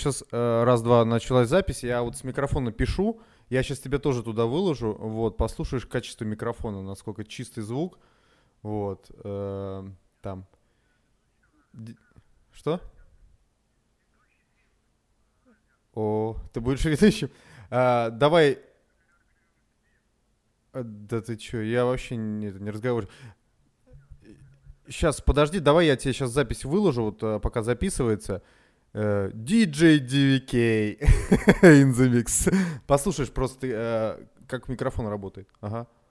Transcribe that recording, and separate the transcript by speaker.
Speaker 1: сейчас раз-два началась запись, я вот с микрофона пишу, я сейчас тебе тоже туда выложу, вот, послушаешь качество микрофона, насколько чистый звук, вот, там. Д- Что? О, ты будешь ведущим? Давай, да ты чё, я вообще не разговариваю. Сейчас, подожди, давай я тебе сейчас запись выложу, вот пока записывается. DJ DVK in the mix. Послушаешь просто, как микрофон работает. Ага.